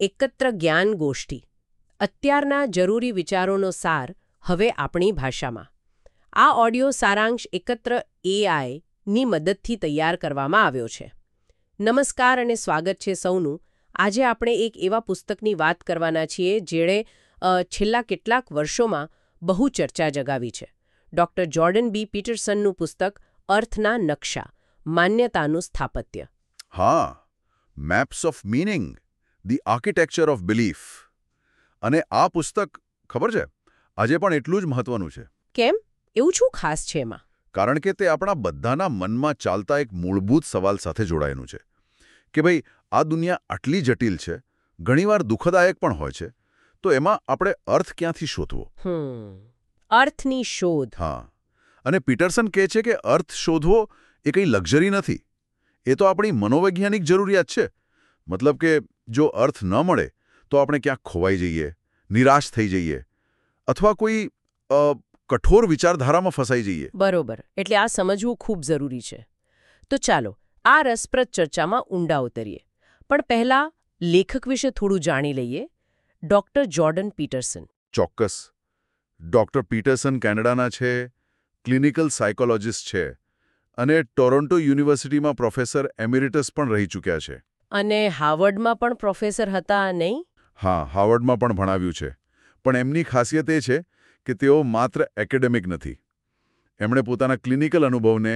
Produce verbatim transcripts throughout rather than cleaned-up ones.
એકત્ર જ્ઞાન ગોષ્ઠી. અત્યારના જરૂરી વિચારોનો સાર હવે આપણી ભાષામાં. આ ઓડિયો સારાંશ એકત્ર એઆઈની મદદથી તૈયાર કરવામાં આવ્યો છે. નમસ્કાર અને સ્વાગત છે સૌનું. આજે આપણે એક એવા પુસ્તકની વાત કરવાના છીએ જેણે છેલ્લા કેટલાક વર્ષોમાં બહુ ચર્ચા જગાવી છે. ડૉક્ટર જોર્ડન બી પીટરસનનું પુસ્તક અર્થના નકશા, માન્યતાનું સ્થાપત્ય. હા, maps of meaning, the architecture of belief. અને આ પુસ્તક, ખબર છે, આજે પણ એટલું જ મહત્વનું છે. કેમ? એવું શું ખાસ છે એમાં? કારણ કે તે આપણા બધાના મનમાં ચાલતા એક મૂળભૂત સવાલ સાથે જોડાયેલું છે કે ભાઈ, આ દુનિયા આટલી જટિલ છે, ઘણીવાર દુઃખદાયક પણ હોય છે, તો એમાં આપણે અર્થ ક્યાંથી શોધવો? હમ અર્થની શોધ. હા, અને પીટરસન કહે છે કે અર્થ શોધવો એ કંઈ લક્ઝરી નથી. એ તો આપણી મનોવૈજ્ઞાનિક જરૂરિયાત છે. મતલબ કે જો અર્થ ન મળે તો આપણે ક્યાંક ખોવાઈ જઈએ, નિરાશ થઈ જઈએ, અથવા કોઈ કઠોર વિચારધારામાં ફસાઈ જઈએ. બરોબર. એટલે આ સમજવું ખૂબ જરૂરી છે. તો ચાલો આ રસપ્રદ ચર્ચામાં ઊંડા ઉતરીએ. પણ પહેલા લેખક વિશે થોડું જાણી લઈએ. Doctor Jordan Peterson. ચોક્કસ. ડૉક્ટર પીટરસન કેનેડાના છે, ક્લિનિકલ સાયકોલોજિસ્ટ છે અને ટોરોન્ટો યુનિવર્સિટીમાં પ્રોફેસર એમિરિટસ પણ રહી ચૂક્યા છે. અને હાર્વર્ડમાં પણ પ્રોફેસર હતા, નહીં? હા, હાર્વર્ડમાં પણ ભણાવ્યું છે. પણ એમની ખાસિયત એ છે કે તેઓ માત્ર એકેડેમિક નથી. એમણે પોતાના ક્લિનિકલ અનુભવને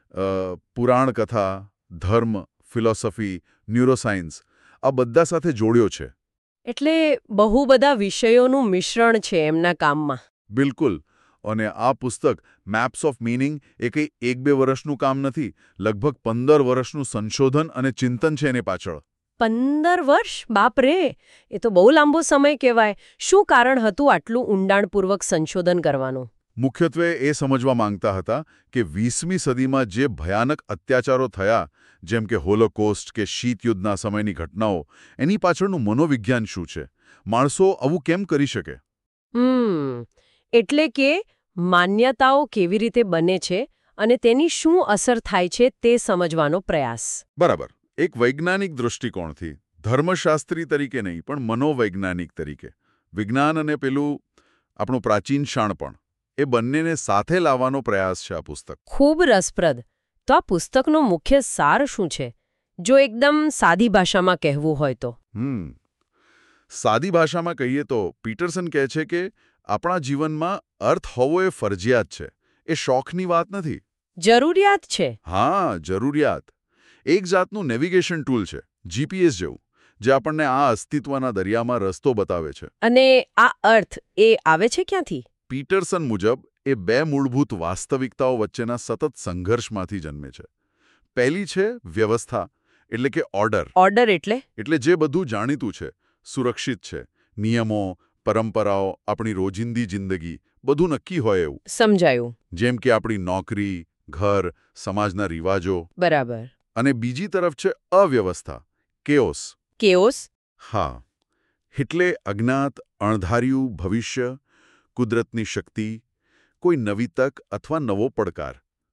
પુરાણ કથા, ધર્મ, ફિલોસોફી, ન્યુરોસાયન્સ આ બધા સાથે જોડ્યો છે. એટલે બહુ બધા વિષયોનું મિશ્રણ છે એમના કામમાં. બિલકુલ. અને આ પુસ્તક મેપ્સ ઓફ મીનિંગ એ કંઈ એક બે વર્ષનું કામ નથી. લગભગ પંદર વર્ષનું સંશોધન અને ચિંતન છે એની પાછળ. પંદર વર્ષ? બાપરે! એ તો બહુ લાંબો સમય કહેવાય. શું કારણ હતું આટલું ઊંડાણપૂર્વક સંશોધન કરવાનું? મુખ્યત્વે એ સમજવા માંગતા હતા કે વીસમી સદીમાં જે ભયાનક અત્યાચારો થયા, જેમ કે હોલોકોસ્ટ કે શીત યુદ્ધના સમયની ઘટનાઓ, એની પાછળનું મનોવિજ્ઞાન શું છે? માણસો આવું કેમ કરી શકે? હમ એટલે કે માન્યતાઓ કેવી રીતે બને છે અને તેની શું અસર થાય છે તે સમજવાનો પ્રયાસ. બરાબર. એક વૈજ્ઞાનિક દૃષ્ટિકોણથી, ધર્મશાસ્ત્રી તરીકે નહીં પણ મનોવૈજ્ઞાનિક તરીકે. વિજ્ઞાન અને પેલું આપણું પ્રાચીન શાણપણ, એ બંનેને સાથે લાવવાનો પ્રયાસ છે આ પુસ્તક. ખૂબ રસપ્રદ. તો આ પુસ્તકનો મુખ્ય સાર શું છે, જો એકદમ સાદી ભાષામાં કહેવું હોય તો? હમ સાદી ભાષામાં કહીએ તો પીટરસન કહે છે કે આપણા જીવનમાં અર્થ હોવો એ ફરજિયાત છે. એ શોખની વાત નથી. જરૂરિયાત છે. હા, જરૂરિયાત. એક જાતનું નેવિગેશન ટૂલ છે, જીપીએસ જેવું, જે આપણને આ અસ્તિત્વના દરિયામાં રસ્તો બતાવે છે. અને આ અર્થ એ આવે છે ક્યાંથી? પીટરસન મુજબ એ બે મૂળભૂત વાસ્તવિકતાઓ વચ્ચેના સતત સંઘર્ષમાંથી જન્મે છે. પહેલી છે વ્યવસ્થા, એટલે કે ઓર્ડર. ઓર્ડર એટલે? એટલે જે બધું જાણીતું છે, સુરક્ષિત છે, નિયમો, પરંપરાઓ, આપણી રોજિંદી જિંદગી, બધું નક્કી હોય એવું. સમજાયું. જેમ કે આપણી નોકરી, ઘર, સમાજના રિવાજો. બરાબર. અને બીજી તરફ છે અવ્યવસ્થા, કેઓસ. કેઓસ? હા, એટલે અજ્ઞાત, અણધાર્યું ભવિષ્ય, કુદરતની શક્તિ, કોઈ નવી તક અથવા નવો પડકાર.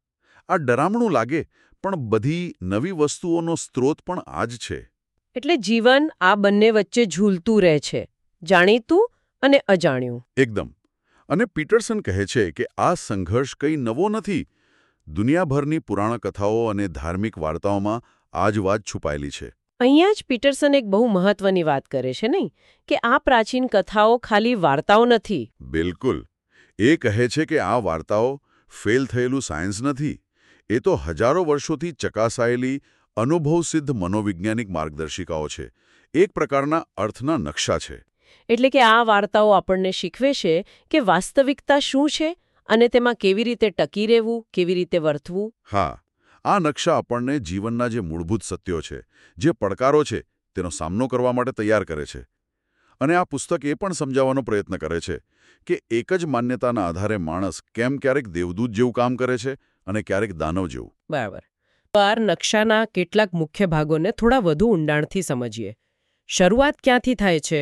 આ ડરામણું લાગે, પણ બધી નવી વસ્તુઓનો સ્ત્રોત પણ આ જ છે. એટલે જીવન આ બંને વચ્ચે ઝૂલતું રહે છે, જાણીતું અને અજાણ્યું. એકદમ. અને પીટરસન કહે છે કે આ સંઘર્ષ કંઈ નવો નથી. દુનિયાભરની પુરાણ કથાઓ અને ધાર્મિક વાર્તાઓમાં આ જ વાત છુપાયેલી છે. અહીંયા જ પીટરસન એક બહુ મહત્વની વાત કરે છે, નહીં? કે આ પ્રાચીન કથાઓ ખાલી વાર્તાઓ નથી. બિલકુલ. એ કહે છે કે આ વાર્તાઓ ફેલ થયેલું સાયન્સ નથી. એ તો હજારો વર્ષોથી ચકાસાયેલી, અનુભવસિદ્ધ મનોવૈજ્ઞાનિક માર્ગદર્શિકાઓ છે. એક પ્રકારના અર્થના નકશા છે. એટલે કે આ વાર્તાઓ આપણને શીખવે છે કે વાસ્તવિકતા શું છે અને તેમાં કેવી રીતે ટકી રહેવું, કેવી રીતે વર્તવું. હા, આ નકશા આપણને જીવનના જે મૂળભૂત સત્યો છે, જે પડકારો છે, તેનો સામનો કરવા માટે તૈયાર કરે છે. અને આ પુસ્તક એ પણ સમજાવવાનો પ્રયત્ન કરે છે કે એક જ માન્યતાના આધારે માણસ કેમ ક્યારેક દેવદૂત જેવું કામ કરે છે અને ક્યારેક દાનવ જેવું. બરાબર. આ નકશાના કેટલાક મુખ્ય ભાગોને થોડા વધુ ઊંડાણથી સમજીએ. શરૂઆત ક્યાંથી થાય છે?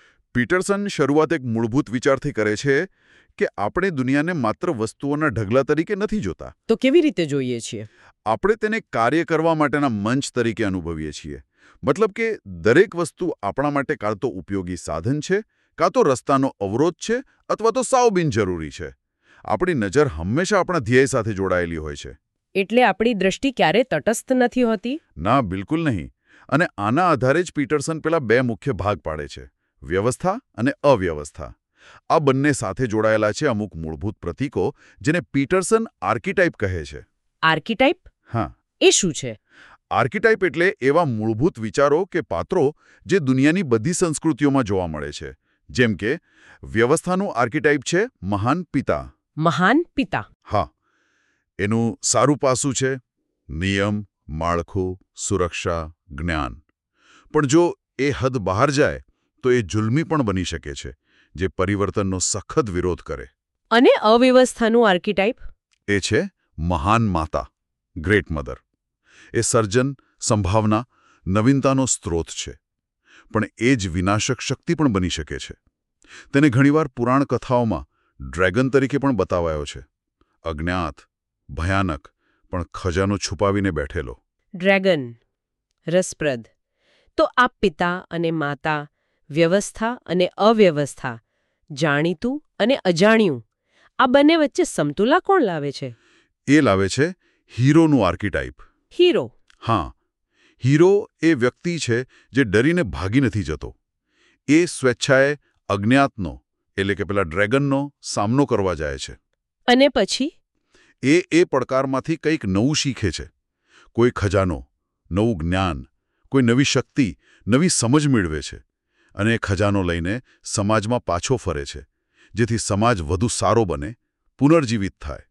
પીટરસન શરૂઆત એક મૂળભૂત વિચારથી કરે છે કે આપણે દુનિયાને માત્ર વસ્તુઓના ઢગલા તરીકે નથી જોતા. તો કેવી રીતે જોઈએ છીએ? આપણે તેને કાર્ય કરવા માટેના મંચ તરીકે અનુભવીએ છીએ. મતલબ કે દરેક વસ્તુ આપણા માટે કાં તો ઉપયોગી સાધન છે, કાં તો રસ્તાનો અવરોધ છે, અથવા તો સાવ બિનજરૂરી છે. આપણી નજર હંમેશા આપણા ધ્યેય સાથે જોડાયેલી હોય છે. એટલે આપણી દૃષ્ટિ ક્યારે તટસ્થ નથી હોતી? ના, બિલકુલ નહીં. અને આના આધારે જ પીટરસન પેલા બે મુખ્ય ભાગ પાડે છે, વ્યવસ્થા અને અવ્યવસ્થા. આ બંને સાથે જોડાયેલા છે અમુક મૂળભૂત પ્રતીકો, જેને પીટરસન આર્કીટાઇપ કહે છે. આર્કીટાઇપ? હા. એ શું છે? આર્કીટાઇપ એટલે એવા મૂળભૂત વિચારો કે પાત્રો જે દુનિયાની બધી સંસ્કૃતિઓમાં જોવા મળે છે. જેમ કે વ્યવસ્થાનું આર્કીટાઇપ છે મહાન પિતા. મહાન પિતા? હા. એનું સારું પાસું છે નિયમ, માળખું, સુરક્ષા, જ્ઞાન. પણ જો એ હદ બહાર જાય તો એ જુલ્મી પણ બની શકે છે, જે પરિવર્તનનો સખત વિરોધ કરે. અને અવ્યવસ્થાનું આર્કીટાઇપ? એ છે મહાન માતા, ગ્રેટ મધર. એ સર્જન, સંભાવના, નવીનતાનો સ્ત્રોત છે. પણ એ જ વિનાશક શક્તિ પણ બની શકે છે. તેને ઘણીવાર પુરાણ કથાઓમાં ડ્રેગન તરીકે પણ બતાવાયો છે. અજ્ઞાત, ભયાનક, પણ ખજાનો છુપાવીને બેઠેલો. ડ્રેગન. રસપ્રદ. તો આ પિતા અને માતા, વ્યવસ્થા અને અવ્યવસ્થા, જાણીતું અને અજાણ્યું, આ બંને વચ્ચે સમતુલા કોણ લાવે છે? એ લાવે છે હીરોનું આર્કીટાઇપ. હીરો? હા. હીરો એ વ્યક્તિ છે જે ડરીને ભાગી નથી જતો. એ સ્વેચ્છાએ અજ્ઞાતનો, એટલે કે પેલા ડ્રેગનનો સામનો કરવા જાય છે. અને પછી? એ એ પડકારમાંથી કંઈક નવું શીખે છે. કોઈ ખજાનો, નવું જ્ઞાન, કોઈ નવી શક્તિ, નવી સમજ મેળવે છે. અને એ ખજાનો લઈને સમાજમાં પાછો ફરે છે, જેથી સમાજ વધુ સારો બને, પુનર્જીવિત થાય.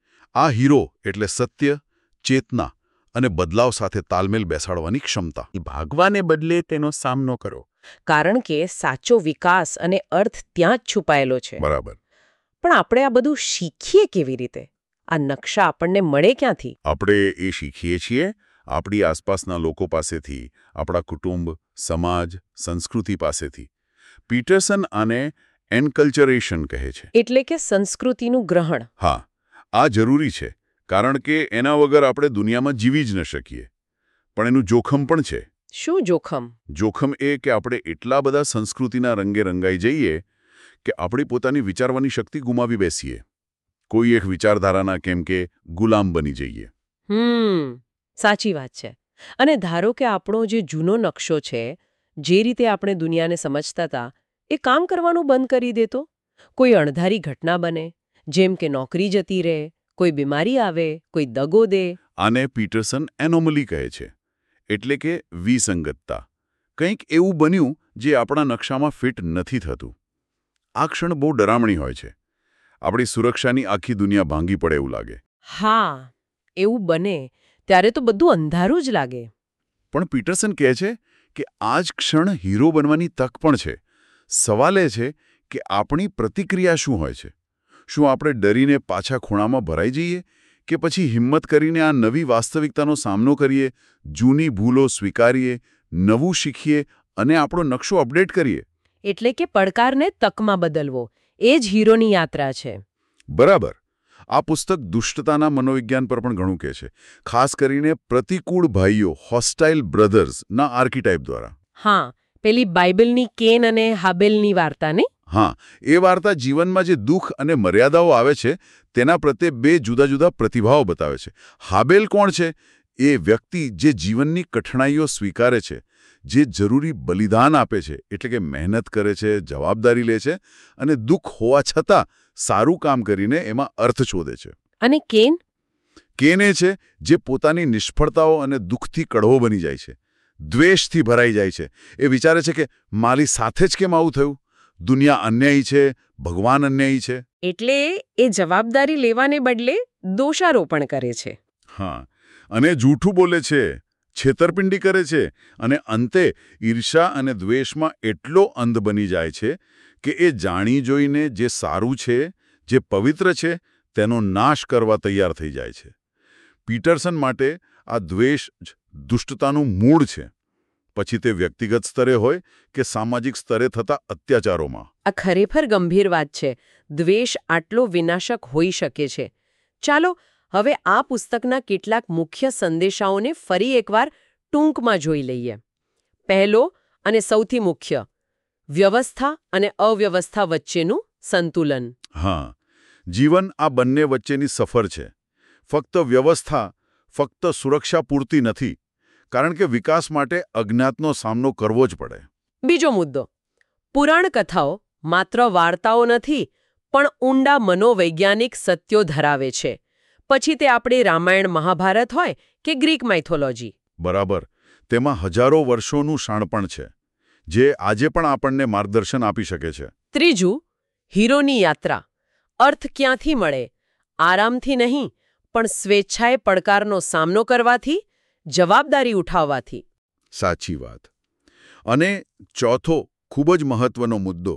આ હીરો એટલે સત્ય, ચેતના અને બદલાવ સાથે તાલમેલ બેસાડવાની ક્ષમતા. ભાગવાને બદલે તેનો સામનો કરો. કારણ કે સાચો વિકાસ અને અર્થ ત્યાં જ છુપાયેલો છે. બરાબર. પણ આપણે આ બધું શીખીએ કેવી રીતે? આ નકશા આપણને મળે ક્યાંથી? આપણે એ શીખીએ છીએ આપણી આસપાસના લોકો પાસેથી, આપણા કુટુંબ, સમાજ, સંસ્કૃતિ પાસેથી. પીટરસન આને એન્કલ્ચરેશન કહે છે. એટલે કે સંસ્કૃતિનું ગ્રહણ. હા, આ જરૂરી છે, કારણ કે એના વગર આપણે દુનિયામાં જીવી જ ન શકીએ. પણ એનું જોખમ પણ છે. શું જોખમ? જોખમ એ કે આપણે એટલા બધા સંસ્કૃતિના રંગે રંગાઈ જઈએ કે આપણી પોતાની વિચારવાની શક્તિ ગુમાવી બેસીએ. કોઈ એક વિચારધારાના કેમ કે ગુલામ બની જઈએ. હમ સાચી વાત છે. અને ધારો કે આપણો જે જૂનો નકશો છે, જે રીતે આપણે દુનિયાને સમજતા હતા, એ કામ કરવાનું બંધ કરી દેતો, કોઈ અણધારી ઘટના બને, જેમ કે નોકરી જતી રહે, કોઈ બીમારી આવે, કોઈ દગો દે. આને પીટરસન એનોમલી કહે છે. એટલે કે વિસંગતતા. કંઈક એવું બન્યું જે આપણા નકશામાં ફિટ નથી થતું. આ ક્ષણ બહુ ડરામણી હોય છે. આપણી સુરક્ષાની આખી દુનિયા ભાંગી પડે એવું લાગે. હા, એવું બને ત્યારે તો બધું અંધારું જ લાગે. પણ પીટરસન કહે છે કે આ જ ક્ષણ હીરો બનવાની તક પણ છે. સવાલ એ છે કે આપણી પ્રતિક્રિયા શું હોય છે? શું આપણે ડરીને પાછા ખૂણામાં ભરાઈ જઈએ, કે પછી હિંમત કરીને આ નવી વાસ્તવિકતાનો સામનો કરીએ, જૂની ભૂલો સ્વીકારીએ, નવું શીખીએ અને આપણો નકશો અપડેટ કરીએ? એટલે કે પડકારને તકમાં બદલવો, એ જ હીરોની યાત્રા છે. બરાબર. આ પુસ્તક દુષ્ટતાના મનોવિજ્ઞાન પર પણ ઘણું કહે છે, ખાસ કરીને પ્રતિકૂળ ભાઈઓ, હોસ્ટાઇલ બ્રધર્સના આર્કીટાઇપ દ્વારા. હા, પેલી બાઇબલની કેન અને હાબેલની વાર્તા ને? હા, એ વાર્તા જીવનમાં જે દુઃખ અને મર્યાદાઓ આવે છે તેના પ્રત્યે બે જુદા જુદા પ્રતિભાવો બતાવે છે. હાબેલ કોણ છે? એ વ્યક્તિ જે જીવનની કઠણાઈઓ સ્વીકારે છે, જે જરૂરી બલિદાન આપે છે, એટલે કે મહેનત કરે છે, જવાબદારી લે છે અને દુઃખ હોવા છતાં સારું કામ કરીને એમાં અર્થ શોધે છે. અને કેન? કેન એ છે જે પોતાની નિષ્ફળતાઓ અને દુઃખથી કડવો બની જાય છે, દ્વેષથી ભરાઈ જાય છે. એ વિચારે છે કે મારી સાથે જ કેમ આવું થયું? દુનિયા અન્યાયી છે, ભગવાન અન્યાયી છે. એટલે એ જવાબદારી લેવાને બદલે દોષારોપણ કરે છે. હા, અને જૂઠું બોલે છે, છેતરપિંડી કરે છે અને અંતે ઈર્ષા અને દ્વેષમાં એટલો અંધ બની જાય છે કે એ જાણી જોઈને જે સારું છે, જે પવિત્ર છે, તેનો નાશ કરવા તૈયાર થઈ જાય છે. પીટરસન માટે આ દ્વેષ જ દુષ્ટતાનું મૂળ છે, પછી તે વ્યક્તિગત સ્તરે હોય કે સામાજિક સ્તરે થતા અત્યાચારોમાં. આ ખરેખર ગંભીર વાત છે. દ્વેષ આટલો વિનાશક હોઈ શકે છે. ચાલો હવે આ પુસ્તકના કેટલાક મુખ્ય સંદેશાઓને ફરી એકવાર ટૂંકમાં જોઈ લઈએ. પહેલો અને સૌથી મુખ્ય, વ્યવસ્થા અને અવ્યવસ્થા વચ્ચેનું સંતુલન. હા, જીવન આ બંને વચ્ચેની સફર છે. ફક્ત વ્યવસ્થા, ફક્ત સુરક્ષા પૂરતી નથી, કારણ કે વિકાસ માટે અજ્ઞાતનો સામનો કરવો જ પડે. બીજો મુદ્દો, પુરાણ કથાઓ માત્ર વાર્તાઓ નથી, પણ ઊંડા મનોવૈજ્ઞાનિક સત્યો ધરાવે છે. પછી તે આપણી રામાયણ મહાભારત હોય કે ગ્રીક માઇથોલોજી. બરાબર. તેમાં હજારો વર્ષોનું શાણપણ છે, જે આજે પણ આપણને માર્ગદર્શન આપી શકે છે. ત્રીજું, હીરોની યાત્રા. અર્થ ક્યાંથી મળે? આરામથી નહીં, પણ સ્વેચ્છાએ પડકારનો સામનો કરવાથી, જવાબદારી ઉઠાવવાથી. સાચી વાત. અને ચોથો ખૂબ જ મહત્વનો મુદ્દો,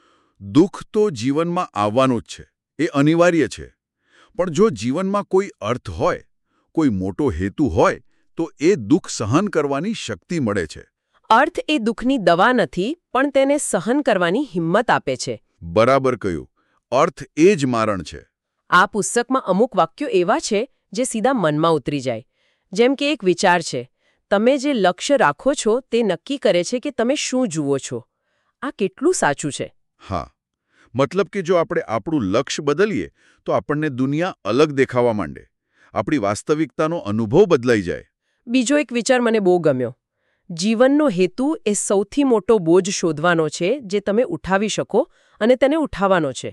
દુઃખ તો જીવનમાં આવવાનું જ છે, એ અનિવાર્ય છે. પણ જો જીવનમાં કોઈ અર્થ હોય, કોઈ મોટો હેતુ હોય, તો એ દુઃખ સહન કરવાની શક્તિ મળે છે. અર્થ એ દુઃખની દવા નથી, પણ તેને સહન કરવાની હિંમત આપે છે. બરાબર કહ્યું. અર્થ એ જ મારણ છે. આ પુસ્તકમાં અમુક વાક્યો એવા છે જે સીધા મનમાં ઉતરી જાય. જેમ કે એક વિચાર છે, તમે જે લક્ષ્ય રાખો છો તે નક્કી કરે છે કે તમે શું જુઓ છો. આ કેટલું સાચું છે. હા, મતલબ કે જો આપણે આપણું લક્ષ્ય બદલીએ તો આપણને દુનિયા અલગ દેખાવા માંડે. આપણી વાસ્તવિકતાનો અનુભવ બદલાઈ જાય. બીજો એક વિચાર મને બહુ ગમ્યો. જીવનનો હેતુ એ સૌથી મોટો બોજ શોધવાનો છે જે તમે ઉઠાવી શકો અને તેને ઉઠાવવાનો છે.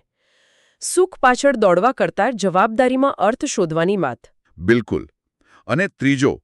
સુખ પાછળ દોડવા કરતાં જવાબદારીમાં અર્થ શોધવાની વાત. બિલકુલ. અને ત્રીજો,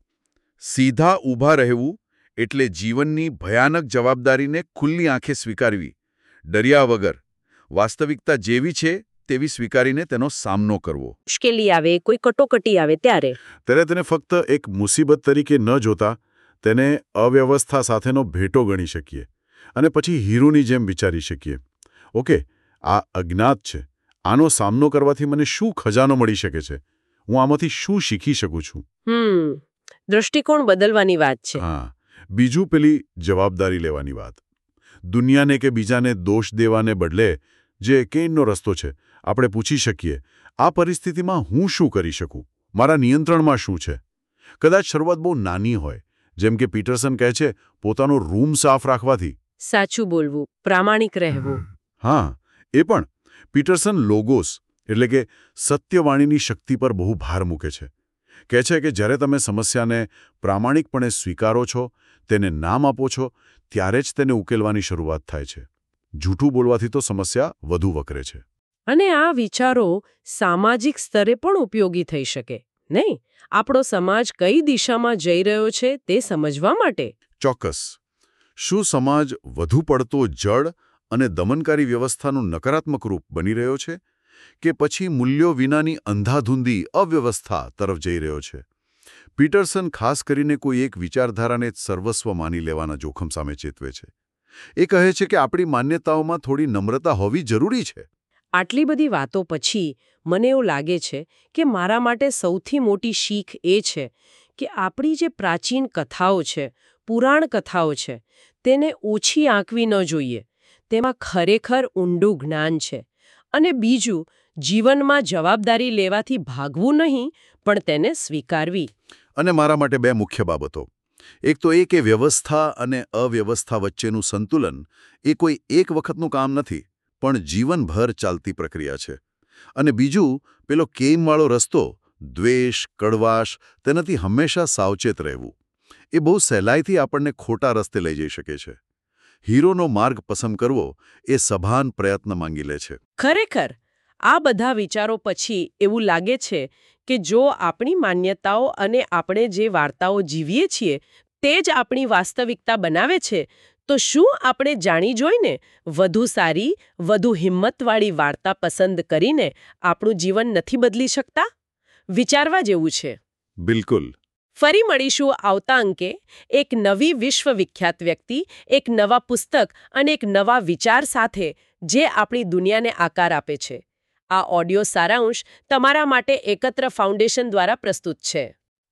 સીધા ઊભા રહેવું એટલે જીવનની ભયાનક જવાબદારીને ખુલ્લી આંખે સ્વીકારવી, ડર્યા વગર. વાસ્તવિકતા જેવી છે તેવી સ્વીકારીને તેનો સામનો કરવો. મુશ્કેલી આવે, કોઈ કટોકટી આવે ત્યારે ત્યારે તેને ફક્ત એક મુસીબત તરીકે ન જોતા તેને અવ્યવસ્થા સાથેનો ભેટો ગણી શકીએ અને પછી હીરોની જેમ વિચારી શકીએ, ઓકે, આ અજ્ઞાત છે, આનો સામનો કરવાથી મને શું ખજાનો મળી શકે છે, હું આમાંથી શું શીખી શકું છું. હમ દૃષ્ટિકોણ બદલવાની વાત છે. હા. બીજું પેલી જવાબદારી લેવાની વાત. દુનિયાને કે બીજાને દોષ દેવાને બદલે જે કેનનો રસ્તો છે, આપણે પૂછી શકીએ, આ પરિસ્થિતિમાં હું શું કરી શકું? મારા નિયંત્રણમાં શું છે? કદાચ શરૂઆત બહુ નાની હોય, જેમ કે પીટરસન કહે છે, પોતાનો રૂમ સાફ રાખવાથી. સાચું બોલવું, પ્રામાણિક રહેવું. હા, એ પણ. પીટરસન લોગોસ એટલે કે સત્યવાણીની શક્તિ પર બહુ ભાર મૂકે છે. કહે છે કે જ્યારે તમે સમસ્યાને પ્રામાણિકપણે સ્વીકારો છો, તેને નામ આપો છો, ત્યારે જ તેને ઉકેલવાની શરૂઆત થાય છે. જૂઠું બોલવાથી તો સમસ્યા વધુ વકરે છે. અને આ વિચારો સામાજિક સ્તરે પણ ઉપયોગી થઈ શકે, નહીં? આપણો સમાજ કઈ દિશામાં જઈ રહ્યો છે તે સમજવા માટે. ચોક્કસ. શું સમાજ વધુ પડતો જડ અને દમનકારી વ્યવસ્થાનું નકારાત્મક રૂપ બની રહ્યો છે, કે પછી મૂલ્યો વિનાની અંધાધૂંધી અવ્યવસ્થા તરફ જઈ રહ્યો છે? પીટરસન ખાસ કરીને કોઈ એક વિચારધારાને જ સર્વસ્વ માની લેવાના જોખમ સામે ચેતવે છે. એ કહે છે કે આપણી માન્યતાઓમાં થોડી નમ્રતા હોવી જરૂરી છે. આટલી બધી વાતો પછી મને એવું લાગે છે કે મારા માટે સૌથી મોટી શીખ એ છે કે આપણી જે પ્રાચીન કથાઓ છે, પુરાણ કથાઓ છે, તેને ઓછી આંકવી ન જોઈએ. તેમાં ખરેખર ઊંડું જ્ઞાન છે. અને બીજું, જીવનમાં જવાબદારી લેવાથી ભાગવું નહીં, પણ તેને સ્વીકારવી. અને મારા માટે બે મુખ્ય બાબતો. એક તો એ કે વ્યવસ્થા અને અવ્યવસ્થા વચ્ચેનું સંતુલન એ કોઈ એક વખતનું કામ નથી, પણ જીવનભર ચાલતી પ્રક્રિયા છે. અને બીજું, પેલો કેમવાળો રસ્તો, દ્વેષ, કડવાશ, તેનાથી હંમેશા સાવચેત રહેવું. એ બહુ સહેલાઈથી આપણને ખોટા રસ્તે લઈ જઈ શકે છે. હીરોનો માર્ગ પસંદ કરવો એ સભાન પ્રયત્ન માંગી લે છે. ખરેખર આ બધા વિચારો પછી એવું લાગે છે કે જો આપણી માન્યતાઓ અને આપણે જે વાર્તાઓ જીવીએ છીએ તે જ આપણી વાસ્તવિકતા બનાવે છે, તો શું આપણે જાણી જોઈને વધુ સારી, વધુ હિંમતવાળી વાર્તા પસંદ કરીને આપણું જીવન નથી બદલી શકતા? વિચારવા જેવું છે. બિલકુલ. ફરી મળીશું આવતા અંકે એક નવી વિશ્વવિખ્યાત વ્યક્તિ, એક નવા પુસ્તક અને એક નવા વિચાર સાથે જે આપણી દુનિયાને આકાર આપે છે. આ ઓડિયો સારાંશ તમારા માટે એકત્ર ફાઉન્ડેશન દ્વારા પ્રસ્તુત છે.